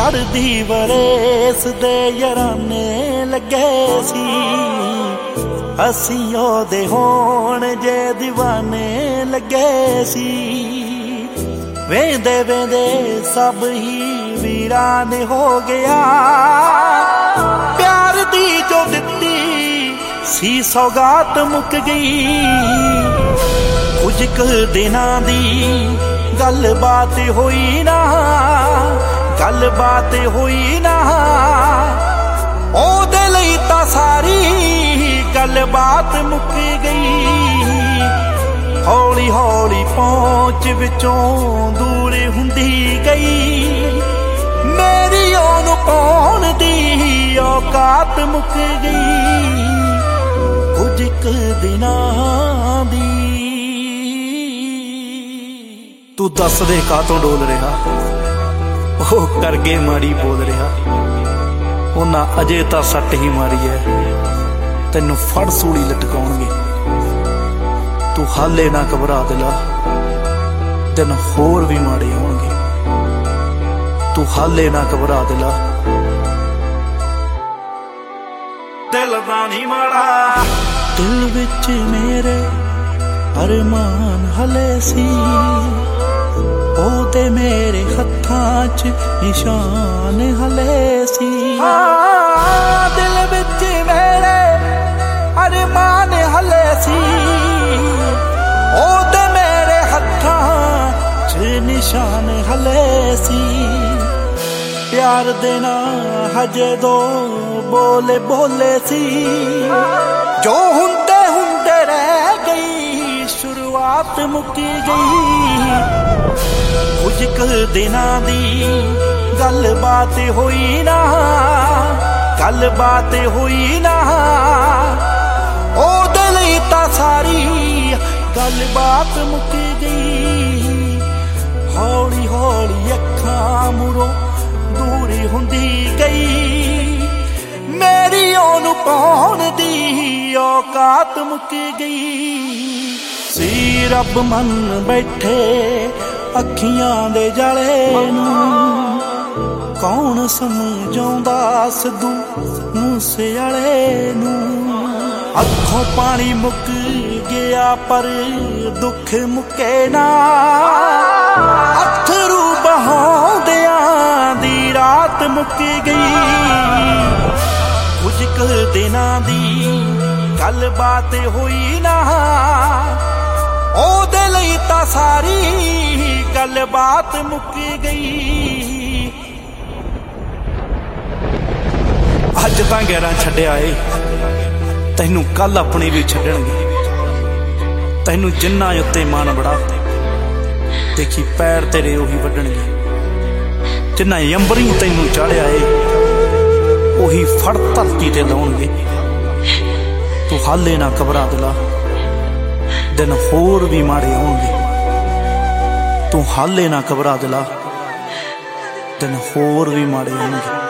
ਪੜਦੀ ਵਰੇਸ ਦੇ ਯਾਰਾਨੇ ਲੱਗੇ ਸੀ ਅਸੀਂ ਉਹਦੇ ਹੋਣ ਜੇ ਦੀਵਾਨੇ ਲੱਗੇ ਸੀ ਵੇਂਦੇ ਵੇਂਦੇ ਸਭ ਹੀ ਵੀਰਾਨ ਹੋ ਗਿਆ ਪਿਆਰ ਦੀ ਜੋ ਦਿੱਤੀ ਸੀ ਸੌਗਾਤ ਮੁੱਕ ਗਈ ਕੁਝ ਕੁ ਦਿਨਾਂ ਦੀ ਗੱਲਬਾਤ ਹੋਈ ਨਾ ਗੱਲਬਾਤ ਹੋਈ ਨਾ ਉਹਦੇ ਲਈ ਤਾਂ ਸਾਰੀ ਗੱਲਬਾਤ ਮੁੱਕ ਗਈ ਹੌਲੀ ਹੌਲੀ ਪਹੁੰਚ ਵਿੱਚੋਂ ਦੂਰ ਹੁੰਦੀ ਗਈ ਮੇਰੀ ਉਹਨੂੰ ਪਾਉਣ ਦੀ ਔਕਾਤ ਮੁੱਕ ਗਈ ਕੁਝ ਕੁ ਦਿਨਾਂ ਦੀ ਤੂੰ ਦੱਸ ਦੇ ਕਾਤੋਂ ਡੋਲ ਰਿਹਾ ਉਹ ਕਰਗੇ ਮਾੜੀ ਬੋਲ ਰਿਹਾ ਉਹਨਾਂ ਅਜੇ ਤਾਂ ਸੱਟ ਹੀ ਮਾਰੀ ਐ ਤੈਨੂੰ ਫੜ ਸੂਲੀ ਲਟਕਾਉਣਗੇ ਤੂੰ ਹਾਲੇ ਨਾ ਘਬਰਾ ਦਿਲਾ ਦਿਨ ਹੋਰ ਵੀ ਮਾੜੇ ਆਉਣਗੇ ਤੂੰ ਹਾਲੇ ਨਾ ਘਬਰਾ ਦਿਲਾ ਦਿਲ ਦਾ ਨਹੀਂ ਮਾੜਾ ਦਿਲ ਵਿੱਚ ਮੇਰੇ ਅਰਮਾਨ ਹਲੇ ਸੀ ਉਹਦੇ ਮੇਰੇ ਹੱਥਾਂ 'ਚ ਨਿਸ਼ਾਨ ਹਲੇ ਸੀ ਦਿਲ ਵਿੱਚ ਮੇਰੇ ਅਰਮਾਨ ਹਲੇ ਸੀ ਉਹਦੇ ਮੇਰੇ ਹੱਥਾਂ 'ਚ ਨਿਸ਼ਾਨ ਹਲੇ ਸੀ ਪਿਆਰ ਦੇ ਨਾਲ ਹਜੇ ਦੋ ਬੋਲੇ ਬੋਲੇ ਸੀ ਜੋ ਹੁੰਦੇ ਹੁੰਦੇ ਰਹਿ ਗਈ ਸ਼ੁਰੂਆਤ ਮੁੱਕੀ ਗਈ ਕੁਝ ਕੁ ਦਿਨਾਂ ਦੀ ਗੱਲਬਾਤ ਹੋਈ ਨਾ ਗੱਲਬਾਤ ਹੋਈ ਨਾ ਉਹਦੇ ਲਈ ਤਾਂ ਸਾਰੀ ਗੱਲਬਾਤ ਮੁੱਕ ਗਈ ਹੌਲੀ ਹੌਲੀ ਅੱਖਾਂ ਮੁਰੋਂ ਦੂਰੀ ਹੁੰਦੀ ਗਈ ਮੇਰੀ ਉਹਨੂੰ ਪਾਉਣ ਦੀ ਔਕਾਤ ਮੁੱਕ ਗਈ ਸੀ ਰੱਬ ਮੰਨ ਬੈਠੇ ਅੱਖੀਆਂ ਦੇ ਜਾਲੇ ਨੂੰ ਕੌਣ ਸਮਝਾਉਂਦਾ ਸਿੱਧੂ ਮੂਸੇਵਾਲੇ ਨੂੰ ਅੱਖੋਂ ਪਾਣੀ ਮੁੱਕ ਗਿਆ ਪਰ ਦੁੱਖ ਮੁੱਕੇ ਨਾ ਅੱਥਰੂ ਬਹਾਉਂਦਿਆਂ ਦੀ ਰਾਤ ਮੁੱਕ ਗਈ ਕੁਝ ਕੁ ਦਿਨਾਂ ਦੀ ਗੱਲਬਾਤ ਹੋਈ ਨਾ ਉਹਦੇ ਲਈ ਤਾਂ ਸਾਰੀ ਗੱਲਬਾਤ ਮੁੱਕ ਗਈ ਅੱਜ ਤਾਂ ਗੈਰਾਂ ਛੱਡਿਆ ਏ ਤੈਨੂੰ ਕੱਲ ਆਪਣੀ ਵੀ ਛੱਡਣਗੇ ਤੈਨੂੰ ਜਿੰਨਾ ਉੱਤੇ ਮਾਣ ਬੜਾ ਦੇਖੀ ਪੈਰ ਤੇਰੇ ਉਹੀ ਵੱਢਣਗੇ ਜਿੰਨਾ ਅੰਬਰੀ ਤੈਨੂੰ ਚਾੜਿਆ ਏ ਉਹੀ ਫੜ ਧਰਤੀ ਤੇ ਲਾਉਣਗੇ ਤੂੰ ਹਾਲੇ ਨਾ ਘਬਰਾ ਦਿਲਾ ਦਿਨ ਹੋਰ ਵੀ ਮਾੜੇ ਆਉਣਗੇ ਤੂੰ ਹਾਲੇ ਨਾ ਘਬਰਾ ਦਿਲਾ ਦਿਨ ਹੋਰ ਵੀ ਮਾੜੇ ਆਉਣਗੇ